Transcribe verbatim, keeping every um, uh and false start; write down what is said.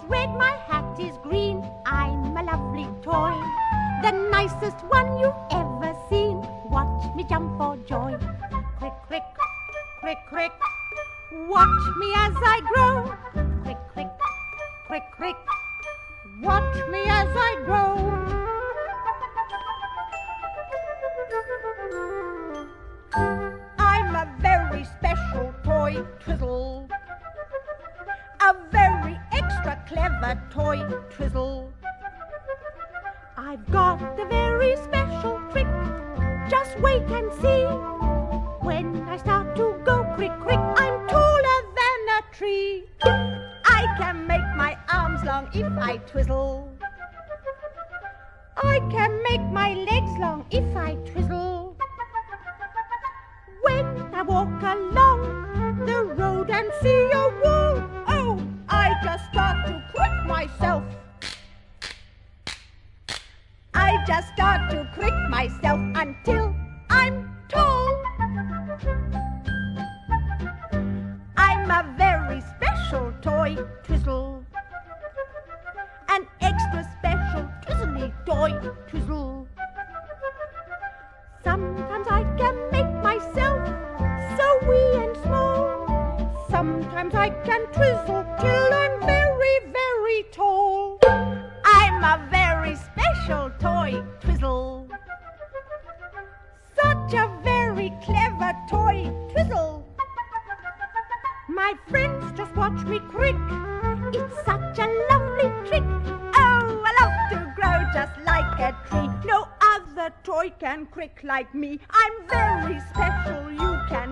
red, my hat is green. I'm a lovely toy, the nicest one you've ever seen. Watch me jump for joy. Crick, crick, crick, crick. Watch me as I grow. Crick, crick, crick, crick. Watch me as I grow. I'm a very special toy, Twizzle. A very extra clever toy, Twizzle. I've got a very special trick. Just wait and see. When I start to go crick, crick, I'm taller than a tree. I can make my arms long if I twizzle. I can make my legs long if I twizzle. When I walk along the road and see a wall, oh, I just start to crick myself. I just start to crick myself until I'm tall. I'm a very special toy, Twizzle. An extra special twizzly toy, Twizzle. Sometimes I can make myself so wee and small. Sometimes I can twizzle till I'm very, very tall. I'm a very special toy, Twizzle. Such a very clever toy, Twizzle. My friends just watch me crick. It's such a lovely trick. Oh, I love to grow just like a tree. No other toy can crick like me. I'm very special, you can